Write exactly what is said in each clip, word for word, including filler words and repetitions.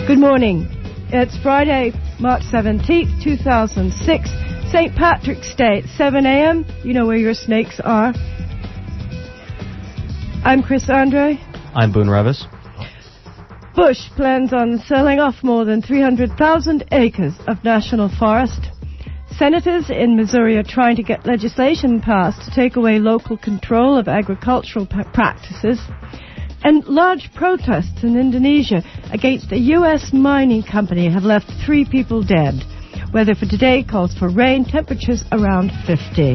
Good morning. It's Friday, March seventeenth, two thousand six, Saint Patrick's Day at seven a.m. You know where your snakes are. I'm Chris Andre. I'm Boone Revis. Bush plans on selling off more than three hundred thousand acres of national forest. Senators in Missouri are trying to get legislation passed to take away local control of agricultural p- practices. And large protests in Indonesia against a U S mining company have left three people dead. Weather for today calls for rain, temperatures around fifty.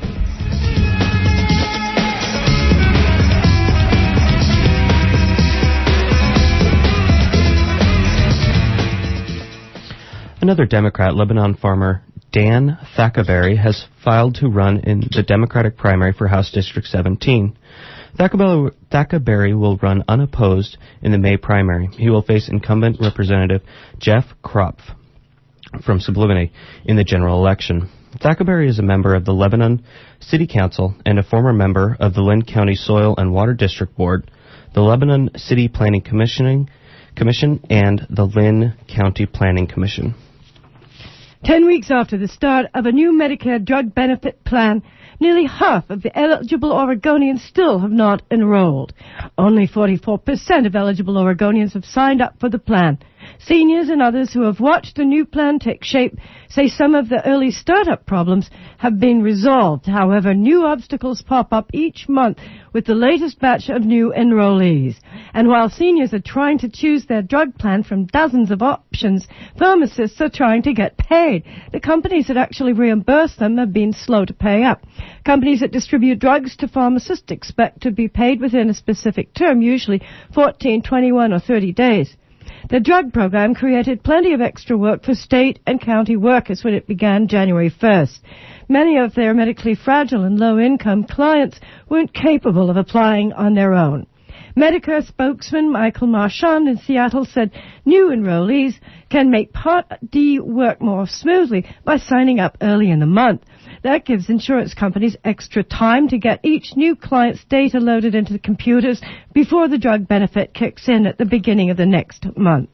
Another Democrat, Lebanon farmer Dan Thackaberry, has filed to run in the Democratic primary for House District seventeen. Thackaberry will run unopposed in the May primary. He will face incumbent Representative Jeff Kropf from Sublimity in the general election. Thackaberry is a member of the Lebanon City Council and a former member of the Lynn County Soil and Water District Board, the Lebanon City Planning Commissioning Commission, and the Lynn County Planning Commission. Ten weeks after the start of a new Medicare drug benefit plan, nearly half of the eligible Oregonians still have not enrolled. Only forty-four percent of eligible Oregonians have signed up for the plan. Seniors and others who have watched the new plan take shape say some of the early startup problems have been resolved. However, new obstacles pop up each month with the latest batch of new enrollees. And while seniors are trying to choose their drug plan from dozens of options, pharmacists are trying to get paid. The companies that actually reimburse them have been slow to pay up. Companies that distribute drugs to pharmacists expect to be paid within a specific term, usually fourteen, twenty-one, or thirty days. The drug program created plenty of extra work for state and county workers when it began January first. Many of their medically fragile and low-income clients weren't capable of applying on their own. Medicare spokesman Michael Marchand in Seattle said new enrollees can make Part D work more smoothly by signing up early in the month. That gives insurance companies extra time to get each new client's data loaded into the computers before the drug benefit kicks in at the beginning of the next month.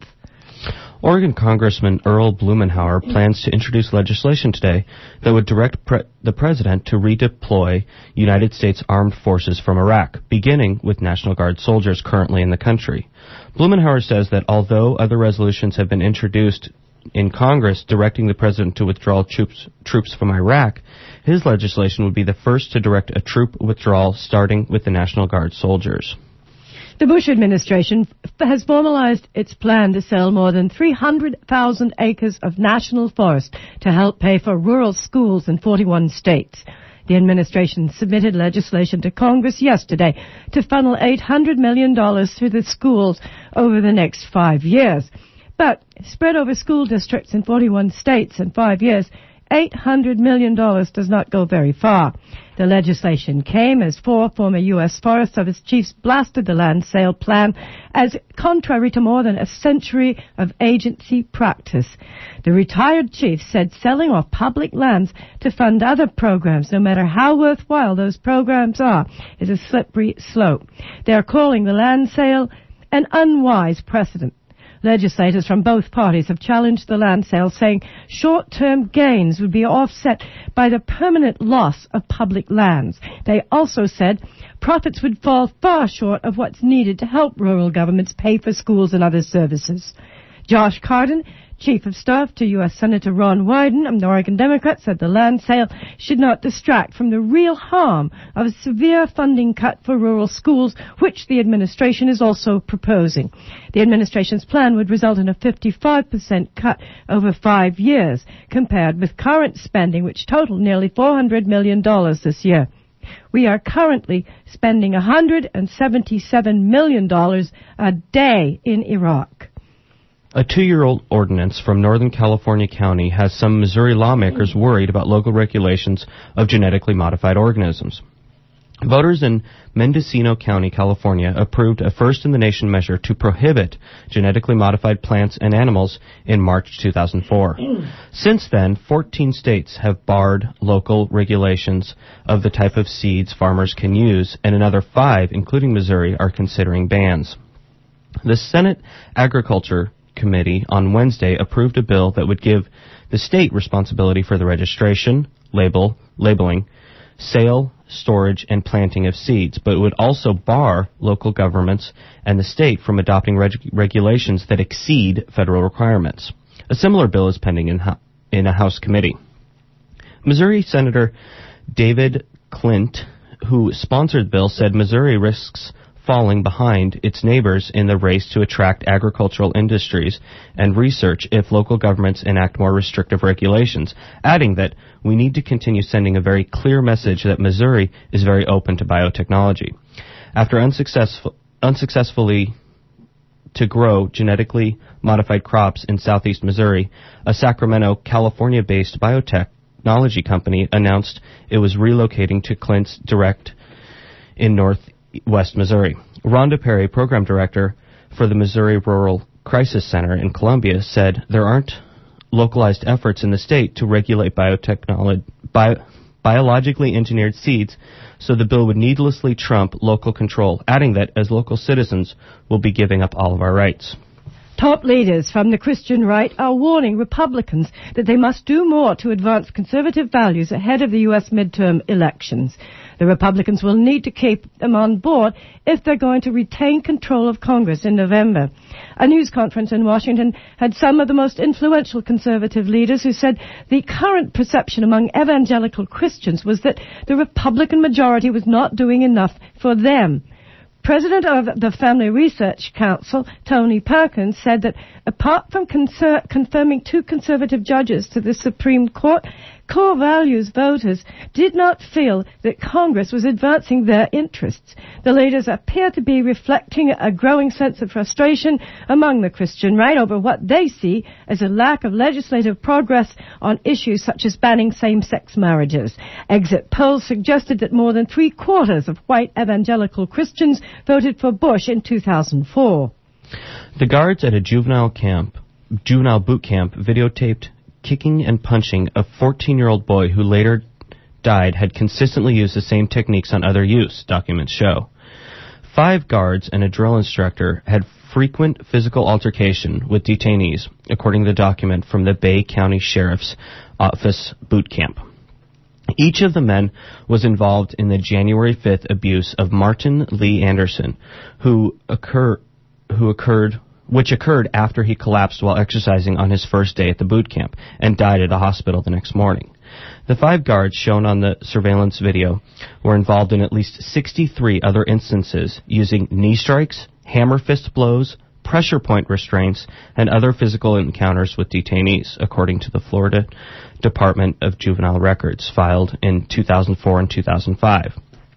Oregon Congressman Earl Blumenauer plans to introduce legislation today that would direct pre- the president to redeploy United States armed forces from Iraq, beginning with National Guard soldiers currently in the country. Blumenauer says that although other resolutions have been introduced in Congress directing the president to withdraw troops, troops from Iraq, his legislation would be the first to direct a troop withdrawal starting with the National Guard soldiers. The Bush administration f- has formalized its plan to sell more than three hundred thousand acres of national forest to help pay for rural schools in forty-one states. The administration submitted legislation to Congress yesterday to funnel eight hundred million dollars through the schools over the next five years. But spread over school districts in forty-one states in five years, eight hundred million dollars does not go very far. The legislation came as four former U S Forest Service chiefs blasted the land sale plan as contrary to more than a century of agency practice. The retired chief said selling off public lands to fund other programs, no matter how worthwhile those programs are, is a slippery slope. They are calling the land sale an unwise precedent. Legislators from both parties have challenged the land sale, saying short-term gains would be offset by the permanent loss of public lands. They also said profits would fall far short of what's needed to help rural governments pay for schools and other services. Josh Cardin, Chief of Staff to U S Senator Ron Wyden, an Oregon Democrat, said the land sale should not distract from the real harm of a severe funding cut for rural schools, which the administration is also proposing. The administration's plan would result in a fifty-five percent cut over five years, compared with current spending, which totaled nearly four hundred million dollars this year. We are currently spending one hundred seventy-seven million dollars a day in Iraq. A two-year-old ordinance from Northern California County has some Missouri lawmakers worried about local regulations of genetically modified organisms. Voters in Mendocino County, California, approved a first-in-the-nation measure to prohibit genetically modified plants and animals in March two thousand four. Since then, fourteen states have barred local regulations of the type of seeds farmers can use, and another five, including Missouri, are considering bans. The Senate Agriculture Committee on Wednesday approved a bill that would give the state responsibility for the registration, label, labeling, sale, storage, and planting of seeds, but it would also bar local governments and the state from adopting reg- regulations that exceed federal requirements. A similar bill is pending in, ho- in a House committee. Missouri Senator David Clint, who sponsored the bill, said Missouri risks falling behind its neighbors in the race to attract agricultural industries and research if local governments enact more restrictive regulations, adding that we need to continue sending a very clear message that Missouri is very open to biotechnology. After unsuccessful, unsuccessfully to grow genetically modified crops in southeast Missouri, a Sacramento, California-based biotechnology company announced it was relocating to Clint's Direct in northwest Missouri. Rhonda Perry, program director for the Missouri Rural Crisis Center in Columbia, said there aren't localized efforts in the state to regulate biotechnology, bio, biologically engineered seeds, so the bill would needlessly trump local control, adding that as local citizens, we'll be giving up all of our rights. Top leaders from the Christian right are warning Republicans that they must do more to advance conservative values ahead of the U S midterm elections. The Republicans will need to keep them on board if they're going to retain control of Congress in November. A news conference in Washington had some of the most influential conservative leaders who said the current perception among evangelical Christians was that the Republican majority was not doing enough for them. President of the Family Research Council, Tony Perkins, said that apart from conser- confirming two conservative judges to the Supreme Court, core values voters did not feel that Congress was advancing their interests. The leaders appear to be reflecting a growing sense of frustration among the Christian right over what they see as a lack of legislative progress on issues such as banning same-sex marriages. Exit polls suggested that more than three-quarters of white evangelical Christians voted for Bush in two thousand four. The guards at a juvenile camp, juvenile boot camp videotaped kicking and punching a fourteen-year-old boy who later died had consistently used the same techniques on other youths, documents show. Five guards and a drill instructor had frequent physical altercation with detainees, according to the document from the Bay County Sheriff's Office boot camp. Each of the men was involved in the January fifth abuse of Martin Lee Anderson, who occur, who occurred which occurred after he collapsed while exercising on his first day at the boot camp and died at a hospital the next morning. The five guards shown on the surveillance video were involved in at least sixty-three other instances using knee strikes, hammer fist blows, pressure point restraints, and other physical encounters with detainees, according to the Florida Department of Juvenile Records, filed in two thousand four and two thousand five.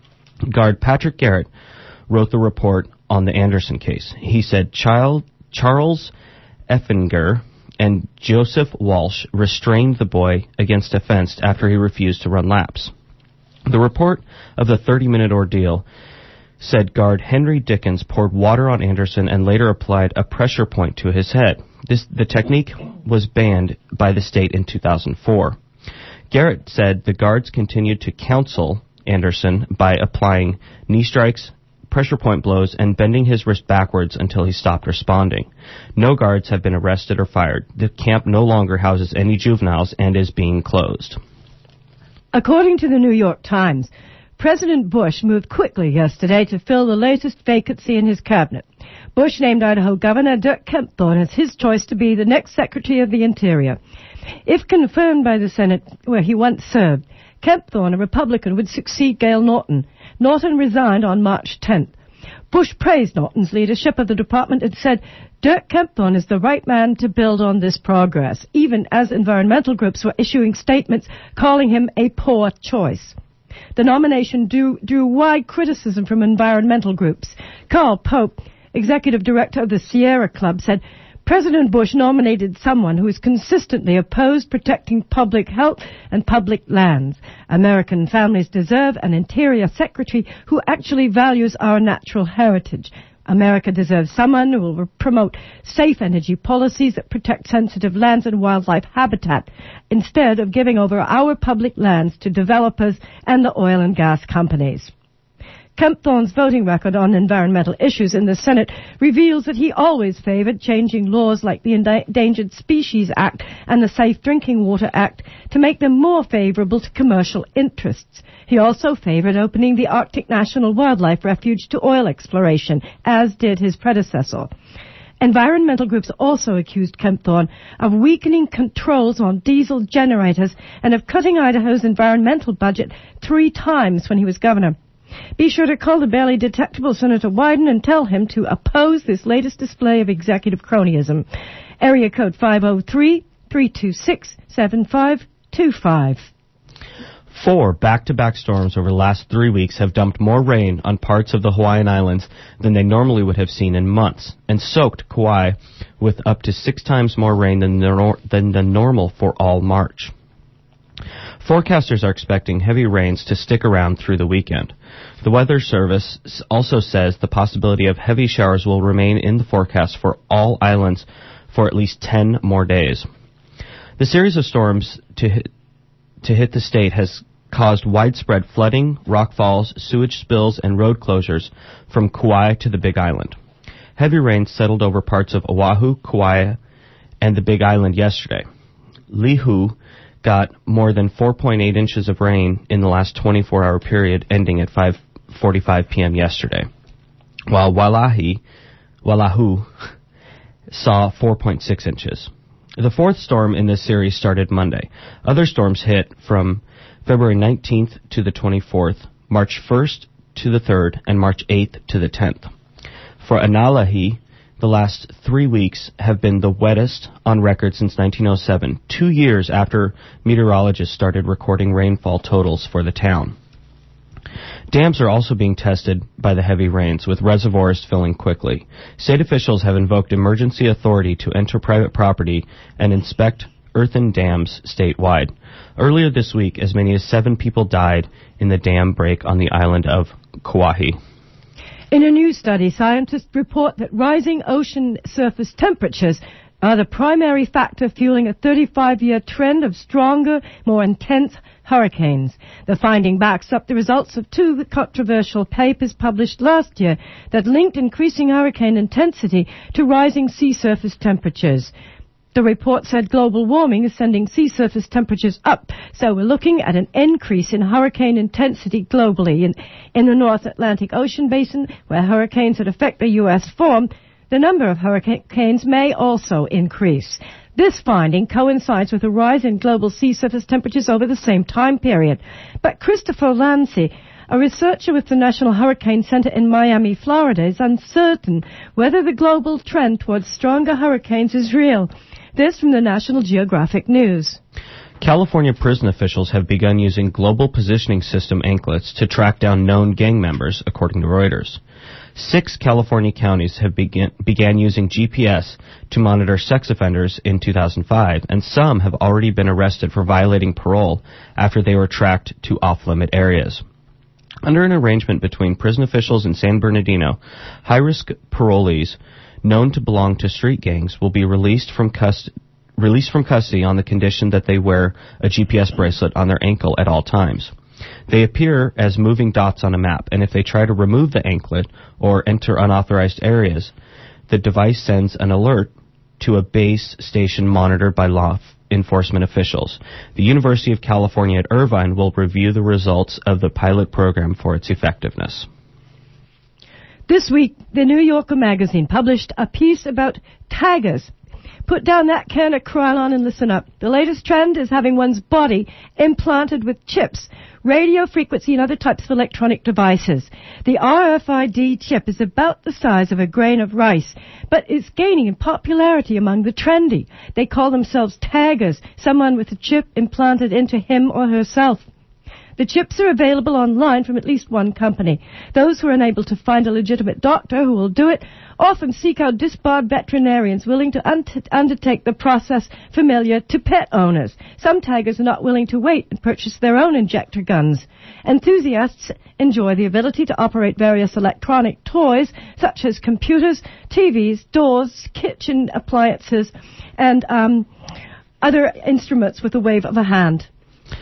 Guard Patrick Garrett wrote the report on the Anderson case. He said Child Charles Effinger and Joseph Walsh restrained the boy against a fence after he refused to run laps. The report of the thirty-minute ordeal said guard Henry Dickens poured water on Anderson and later applied a pressure point to his head. This, the technique was banned by the state in two thousand four. Garrett said the guards continued to counsel Anderson by applying knee strikes, pressure point blows, and bending his wrist backwards until he stopped responding. No guards have been arrested or fired. The camp no longer houses any juveniles and is being closed. According to the New York Times, President Bush moved quickly yesterday to fill the latest vacancy in his cabinet. Bush named Idaho Governor Dirk Kempthorne as his choice to be the next Secretary of the Interior. If confirmed by the Senate, where he once served, Kempthorne, a Republican, would succeed Gail Norton. Norton resigned on March tenth. Bush praised Norton's leadership of the department and said Dirk Kempthorne is the right man to build on this progress, even as environmental groups were issuing statements calling him a poor choice. The nomination drew, drew wide criticism from environmental groups. Carl Pope, executive director of the Sierra Club, said President Bush nominated someone who has consistently opposed protecting public health and public lands. American families deserve an interior secretary who actually values our natural heritage. America deserves someone who will promote safe energy policies that protect sensitive lands and wildlife habitat, instead of giving over our public lands to developers and the oil and gas companies. Kemp Thorne's voting record on environmental issues in the Senate reveals that he always favored changing laws like the Endangered Species Act and the Safe Drinking Water Act to make them more favorable to commercial interests. He also favored opening the Arctic National Wildlife Refuge to oil exploration, as did his predecessor. Environmental groups also accused Kemp Thorne of weakening controls on diesel generators and of cutting Idaho's environmental budget three times when he was governor. Be sure to call the barely detectable Senator Wyden and tell him to oppose this latest display of executive cronyism. Area code five oh three, three two six, seven five two five. Four back-to-back storms over the last three weeks have dumped more rain on parts of the Hawaiian Islands than they normally would have seen in months, and soaked Kauai with up to six times more rain than the, nor- than the normal for all March. Forecasters are expecting heavy rains to stick around through the weekend. The Weather Service also says the possibility of heavy showers will remain in the forecast for all islands for at least ten more days. The series of storms to hit, to hit the state has caused widespread flooding, rockfalls, sewage spills, and road closures from Kauai to the Big Island. Heavy rain settled over parts of Oahu, Kauai, and the Big Island yesterday. Lihu got more than four point eight inches of rain in the last twenty-four hour period ending at five forty-five p.m. yesterday, while Waialahi, Waialahu saw four point six inches. The fourth storm in this series started Monday. Other storms hit from February nineteenth to the twenty-fourth, March first to the third, and March eighth to the tenth. For Analahi, the last three weeks have been the wettest on record since nineteen oh seven, two years after meteorologists started recording rainfall totals for the town. Dams are also being tested by the heavy rains, with reservoirs filling quickly. State officials have invoked emergency authority to enter private property and inspect earthen dams statewide. Earlier this week, as many as seven people died in the dam break on the island of Kauai. In a new study, scientists report that rising ocean surface temperatures are the primary factor fueling a thirty-five year trend of stronger, more intense hurricanes. The finding backs up the results of two controversial papers published last year that linked increasing hurricane intensity to rising sea surface temperatures. The report said global warming is sending sea surface temperatures up, so we're looking at an increase in hurricane intensity globally. In, in the North Atlantic Ocean basin, where hurricanes that affect the U S form, the number of hurricanes may also increase. This finding coincides with a rise in global sea surface temperatures over the same time period. But Christopher Lancy, a researcher with the National Hurricane Center in Miami, Florida, is uncertain whether the global trend towards stronger hurricanes is real. This from the National Geographic News. California prison officials have begun using global positioning system anklets to track down known gang members, according to Reuters. Six California counties have begin, began using G P S to monitor sex offenders in two thousand five, and some have already been arrested for violating parole after they were tracked to off-limit areas. Under an arrangement between prison officials in San Bernardino, high-risk parolees known to belong to street gangs will be released from custody released from custody on the condition that they wear a G P S bracelet on their ankle at all times. They appear as moving dots on a map, and if they try to remove the anklet or enter unauthorized areas, the device sends an alert to a base station monitored by law enforcement officials. The University of California at Irvine will review the results of the pilot program for its effectiveness. This week, the New Yorker magazine published a piece about taggers. Put down that can of Krylon and listen up. The latest trend is having one's body implanted with chips, radio frequency, and other types of electronic devices. The R F I D chip is about the size of a grain of rice, but is gaining in popularity among the trendy. They call themselves taggers, someone with a chip implanted into him or herself. The chips are available online from at least one company. Those who are unable to find a legitimate doctor who will do it often seek out disbarred veterinarians willing to un- undertake the process familiar to pet owners. Some taggers are not willing to wait and purchase their own injector guns. Enthusiasts enjoy the ability to operate various electronic toys such as computers, T Vs, doors, kitchen appliances, and um, other instruments with a wave of a hand.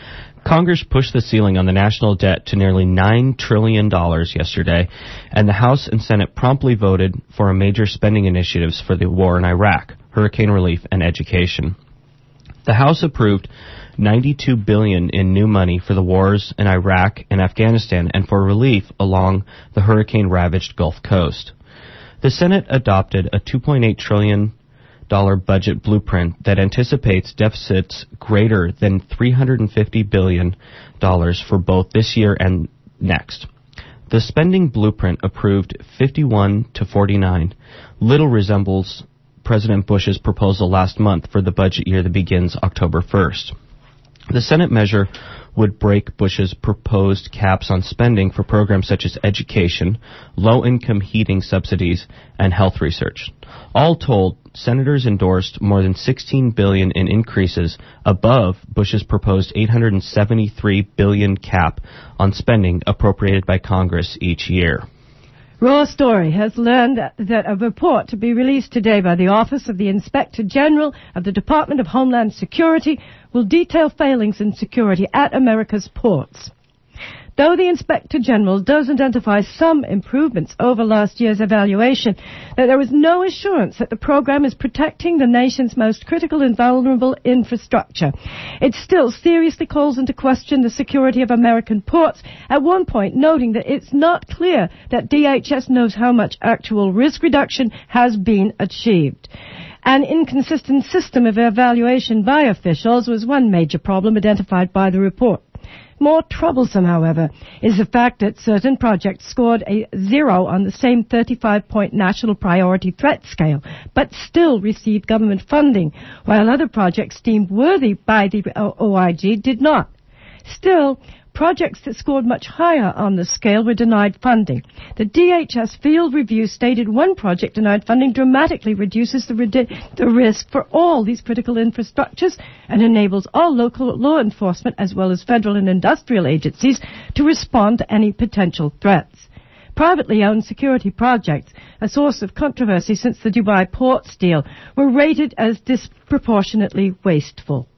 Congress pushed the ceiling on the national debt to nearly nine trillion dollars yesterday, and the House and Senate promptly voted for a major spending initiatives for the war in Iraq, hurricane relief, and education. The House approved ninety-two billion dollars in new money for the wars in Iraq and Afghanistan and for relief along the hurricane-ravaged Gulf Coast. The Senate adopted a two point eight trillion dollars budget blueprint that anticipates deficits greater than three hundred fifty billion dollars for both this year and next. The spending blueprint, approved fifty-one to forty-nine, little resembles President Bush's proposal last month for the budget year that begins October first. The Senate measure would break Bush's proposed caps on spending for programs such as education, low-income heating subsidies, and health research. All told, senators endorsed more than sixteen billion dollars in increases above Bush's proposed eight hundred seventy-three billion dollars cap on spending appropriated by Congress each year. Raw Story has learned that, that a report to be released today by the Office of the Inspector General of the Department of Homeland Security will detail failings in security at America's ports. Though the Inspector General does identify some improvements over last year's evaluation, that there is no assurance that the program is protecting the nation's most critical and vulnerable infrastructure. It still seriously calls into question the security of American ports, at one point noting that it's not clear that D H S knows how much actual risk reduction has been achieved. An inconsistent system of evaluation by officials was one major problem identified by the report. More troublesome, however, is the fact that certain projects scored a zero on the same thirty-five point national priority threat scale, but still received government funding, while other projects deemed worthy by the O I G did not. Still, projects that scored much higher on the scale were denied funding. The D H S field review stated one project denied funding dramatically reduces the, redi- the risk for all these critical infrastructures and enables all local law enforcement as well as federal and industrial agencies to respond to any potential threats. Privately owned security projects, a source of controversy since the Dubai Ports deal, were rated as disproportionately wasteful.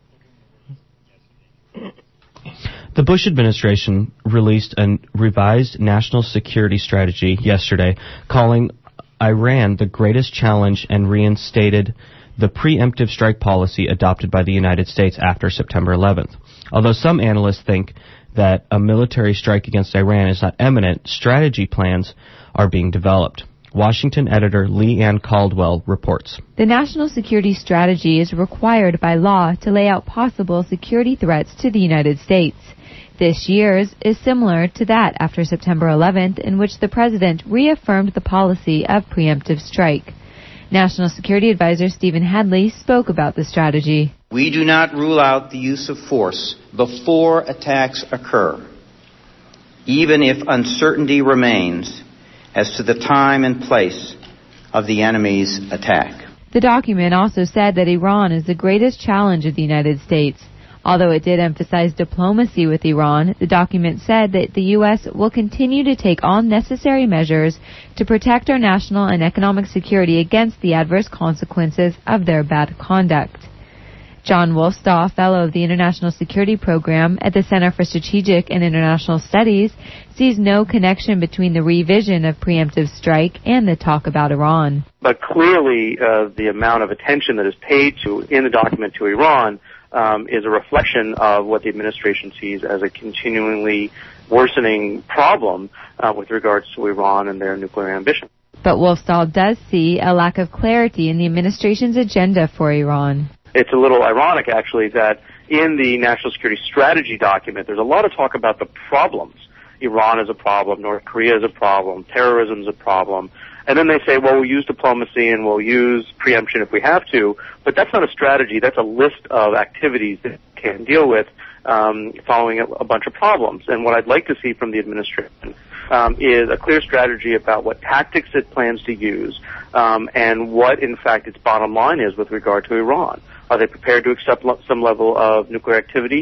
The Bush administration released a revised national security strategy yesterday, calling Iran the greatest challenge, and reinstated the preemptive strike policy adopted by the United States after September eleventh. Although some analysts think that a military strike against Iran is not imminent, strategy plans are being developed. Washington editor Lee Ann Caldwell reports. The national security strategy is required by law to lay out possible security threats to the United States. This year's is similar to that after September eleventh, in which the president reaffirmed the policy of preemptive strike. National Security Advisor Stephen Hadley spoke about the strategy. We do not rule out the use of force before attacks occur, even if uncertainty remains as to the time and place of the enemy's attack. The document also said that Iran is the greatest challenge of the United States. Although it did emphasize diplomacy with Iran, the document said that the U S will continue to take all necessary measures to protect our national and economic security against the adverse consequences of their bad conduct. John Wolfstaw, fellow of the International Security Program at the Center for Strategic and International Studies, sees no connection between the revision of preemptive strike and the talk about Iran. But clearly, uh, the amount of attention that is paid to in the document to Iran Um, is a reflection of what the administration sees as a continually worsening problem uh, with regards to Iran and their nuclear ambition. But Wolfstahl does see a lack of clarity in the administration's agenda for Iran. It's a little ironic, actually, that in the National Security Strategy document, there's a lot of talk about the problems. Iran is a problem, North Korea is a problem, terrorism is a problem. And then they say, well, we'll use diplomacy and we'll use preemption if we have to. But that's not a strategy. That's a list of activities that it can deal with um, following a, a bunch of problems. And what I'd like to see from the administration um, is a clear strategy about what tactics it plans to use um, and what, in fact, its bottom line is with regard to Iran. Are they prepared to accept lo- some level of nuclear activity?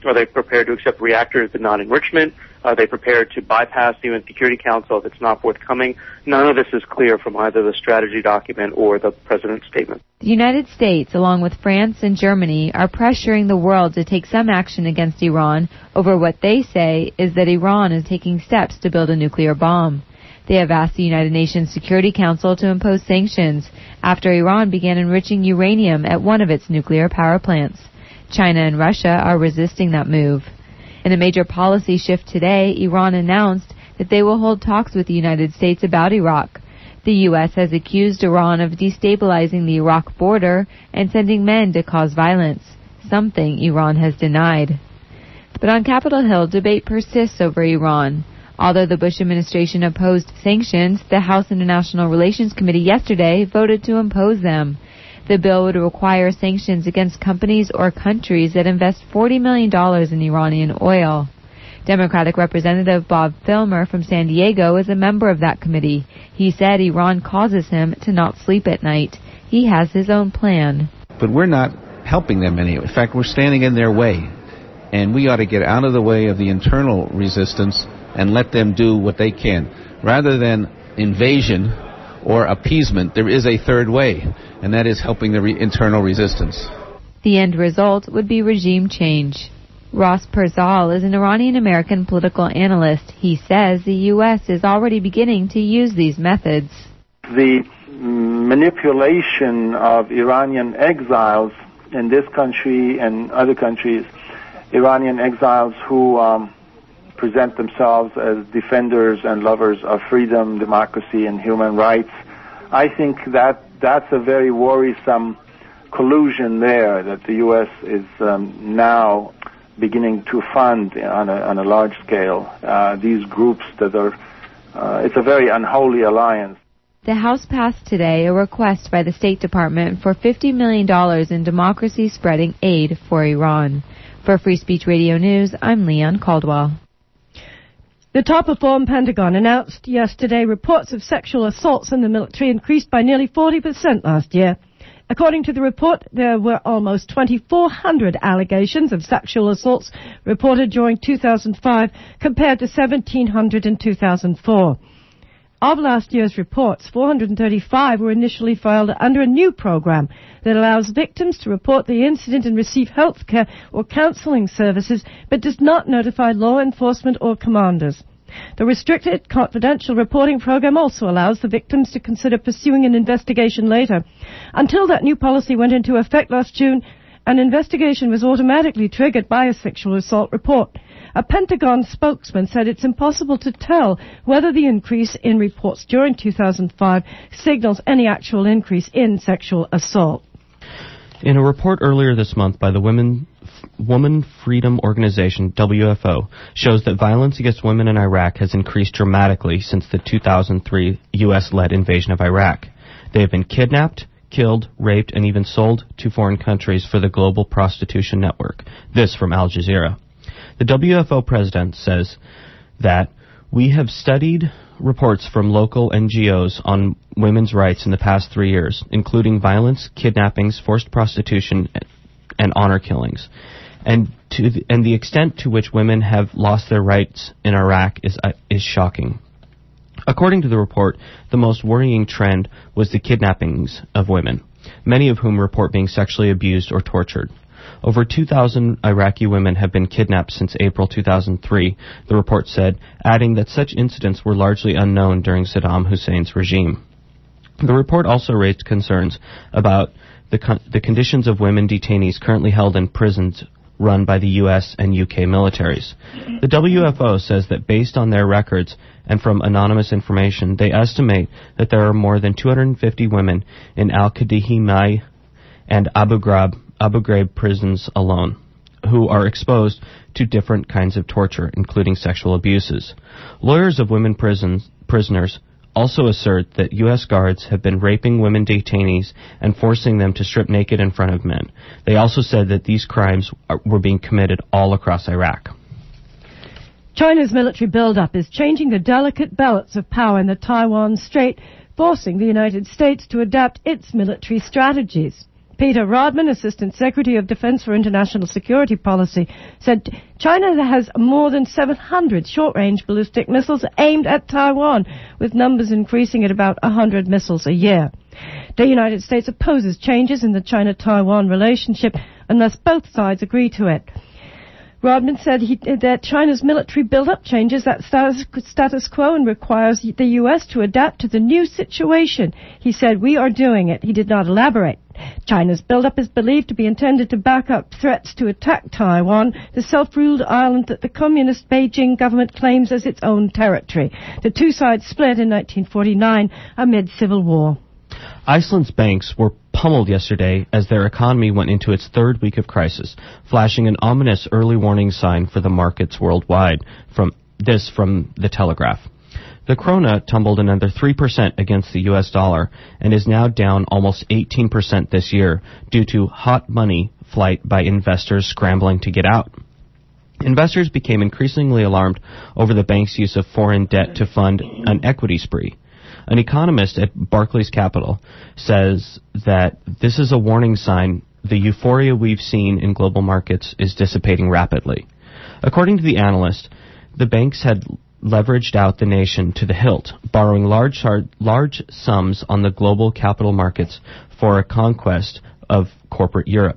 Are they prepared to accept reactors but not enrichment? Are they prepared to bypass the U N Security Council if it's not forthcoming? None of this is clear from either the strategy document or the president's statement. The United States, along with France and Germany, are pressuring the world to take some action against Iran over what they say is that Iran is taking steps to build a nuclear bomb. They have asked the United Nations Security Council to impose sanctions after Iran began enriching uranium at one of its nuclear power plants. China and Russia are resisting that move. In a major policy shift today, Iran announced that they will hold talks with the United States about Iraq. The U S has accused Iran of destabilizing the Iraq border and sending men to cause violence, something Iran has denied. But on Capitol Hill, debate persists over Iran. Although the Bush administration opposed sanctions, the House International Relations Committee yesterday voted to impose them. The bill would require sanctions against companies or countries that invest forty million dollars in Iranian oil. Democratic Representative Bob Filmer from San Diego is a member of that committee. He said Iran causes him to not sleep at night. He has his own plan. But we're not helping them any. In fact, we're standing in their way. And we ought to get out of the way of the internal resistance and let them do what they can. Rather than invasion or appeasement, there is a third way, and that is helping the re- internal resistance. The end result would be regime change. Ross Perzal is an Iranian-American political analyst. He says the U S is already beginning to use these methods. The manipulation of Iranian exiles in this country and other countries, Iranian exiles who um, present themselves as defenders and lovers of freedom, democracy, and human rights. I think that that's a very worrisome collusion there that the U S is um, now beginning to fund on a, on a large scale uh, these groups that are, uh, it's a very unholy alliance. The House passed today a request by the State Department for fifty million dollars in democracy-spreading aid for Iran. For Free Speech Radio News, I'm Leon Caldwell. The top-perform Pentagon announced yesterday reports of sexual assaults in the military increased by nearly forty percent last year. According to the report, there were almost twenty-four hundred allegations of sexual assaults reported during two thousand five compared to seventeen hundred in two thousand four. Of last year's reports, four hundred thirty-five were initially filed under a new program that allows victims to report the incident and receive health care or counseling services, but does not notify law enforcement or commanders. The restricted confidential reporting program also allows the victims to consider pursuing an investigation later. Until that new policy went into effect last June, an investigation was automatically triggered by a sexual assault report. A Pentagon spokesman said it's impossible to tell whether the increase in reports during two thousand five signals any actual increase in sexual assault. In a report earlier this month by the Women Woman Freedom Organization, W F O, shows that violence against women in Iraq has increased dramatically since the two thousand three U S-led invasion of Iraq. They have been kidnapped, killed, raped, and even sold to foreign countries for the global prostitution network. This from Al Jazeera. The W F O president says that we have studied reports from local N G Os on women's rights in the past three years, including violence, kidnappings, forced prostitution, and honor killings. And to the, and the extent to which women have lost their rights in Iraq is uh, is shocking. According to the report, the most worrying trend was the kidnappings of women, many of whom report being sexually abused or tortured. Over two thousand Iraqi women have been kidnapped since April two thousand three, the report said, adding that such incidents were largely unknown during Saddam Hussein's regime. The report also raised concerns about the, con- the conditions of women detainees currently held in prisons run by the U S and U K militaries. The W F O says that based on their records and from anonymous information, they estimate that there are more than two hundred fifty women in Al-Qadihimai and Abu Ghraib Abu Ghraib prisons alone, who are exposed to different kinds of torture, including sexual abuses. Lawyers of women prisons, prisoners also assert that U S guards have been raping women detainees and forcing them to strip naked in front of men. They also said that these crimes are, were being committed all across Iraq. China's military buildup is changing the delicate balance of power in the Taiwan Strait, forcing the United States to adapt its military strategies. Peter Rodman, Assistant Secretary of Defense for International Security Policy, said China has more than seven hundred short-range ballistic missiles aimed at Taiwan, with numbers increasing at about one hundred missiles a year. The United States opposes changes in the China-Taiwan relationship unless both sides agree to it. Rodman said he, that China's military build-up changes that status, status quo and requires the U S to adapt to the new situation. He said, "We are doing it." He did not elaborate. China's build-up is believed to be intended to back up threats to attack Taiwan, the self-ruled island that the communist Beijing government claims as its own territory. The two sides split in nineteen forty-nine amid civil war. Iceland's banks were pummeled yesterday as their economy went into its third week of crisis, flashing an ominous early warning sign for the markets worldwide. From this from The Telegraph. The krona tumbled another three percent against the U S dollar and is now down almost eighteen percent this year due to hot money flight by investors scrambling to get out. Investors became increasingly alarmed over the bank's use of foreign debt to fund an equity spree. An economist at Barclays Capital says that this is a warning sign the euphoria we've seen in global markets is dissipating rapidly. According to the analyst, the banks had leveraged out the nation to the hilt, borrowing large, large sums on the global capital markets for a conquest of corporate Europe.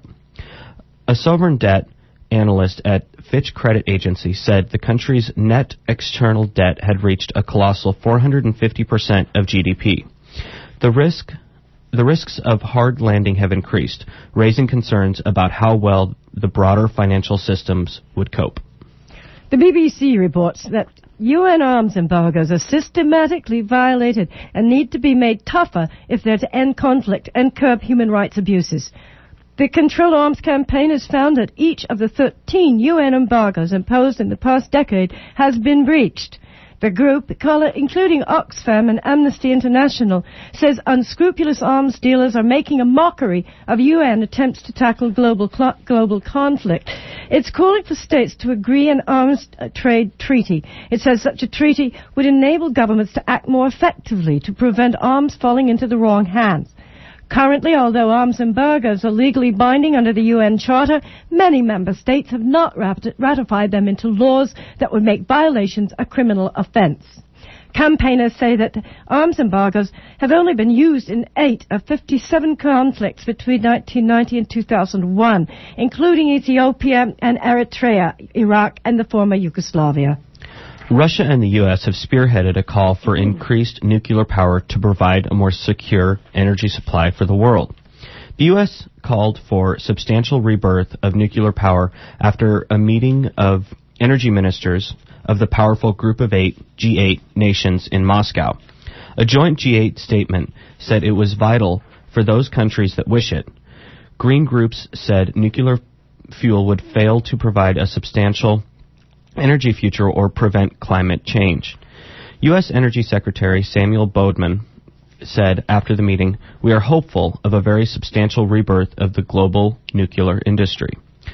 A sovereign debt analyst at Fitch Credit Agency said the country's net external debt had reached a colossal four hundred fifty percent of G D P. The risk, the risks of hard landing have increased, raising concerns about how well the broader financial systems would cope. The B B C reports that U N arms embargoes are systematically violated and need to be made tougher if they're to end conflict and curb human rights abuses. The Control Arms campaign has found that each of the thirteen U N embargoes imposed in the past decade has been breached. The group, including Oxfam and Amnesty International, says unscrupulous arms dealers are making a mockery of U N attempts to tackle global cl- global conflict. It's calling for states to agree an arms trade treaty. It says such a treaty would enable governments to act more effectively to prevent arms falling into the wrong hands. Currently, although arms embargoes are legally binding under the U N Charter, many member states have not ratified them into laws that would make violations a criminal offense. Campaigners say that arms embargoes have only been used in eight of fifty-seven conflicts between nineteen ninety and two thousand one, including Ethiopia and Eritrea, Iraq, and the former Yugoslavia. Russia and the U S have spearheaded a call for increased nuclear power to provide a more secure energy supply for the world. The U S called for substantial rebirth of nuclear power after a meeting of energy ministers of the powerful Group of Eight, G eight, nations in Moscow. A joint G eight statement said it was vital for those countries that wish it. Green groups said nuclear fuel would fail to provide a substantial energy future or prevent climate change. U S Energy Secretary Samuel Bodman said after the meeting, "We are hopeful of a very substantial rebirth of the global nuclear industry."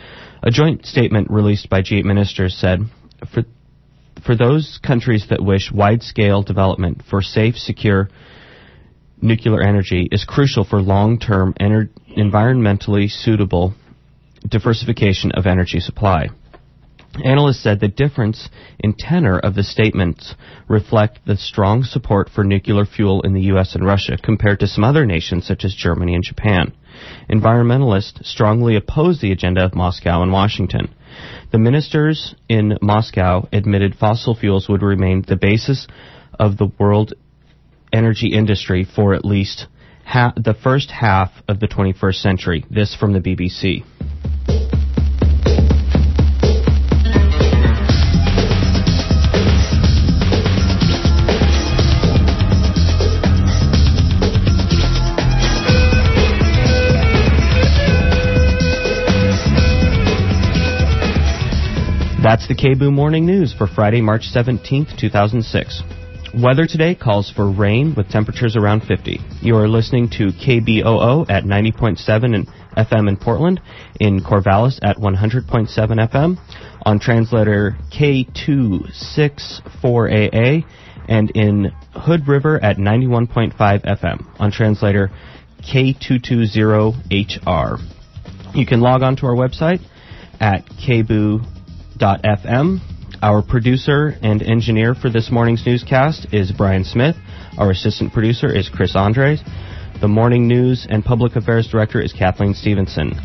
A joint statement released by G eight ministers said, for, for those countries that wish wide-scale development for safe, secure nuclear energy is crucial for long-term, ener- environmentally suitable diversification of energy supply. Analysts said the difference in tenor of the statements reflect the strong support for nuclear fuel in the U S and Russia compared to some other nations such as Germany and Japan. Environmentalists strongly oppose the agenda of Moscow and Washington. The ministers in Moscow admitted fossil fuels would remain the basis of the world energy industry for at least ha- the first half of the twenty-first century. This from the B B C. That's the K B O O Morning News for Friday, March seventeenth, two thousand six. Weather today calls for rain with temperatures around fifty. You are listening to K B O O at ninety point seven in F M in Portland, in Corvallis at one hundred point seven F M, on translator K two sixty-four A A, and in Hood River at ninety-one point five F M, on translator K two two zero H R. You can log on to our website at k b o dot f m. Our producer and engineer for this morning's newscast is Brian Smith. Our assistant producer is Chris Andres. The morning news and public affairs director is Kathleen Stevenson.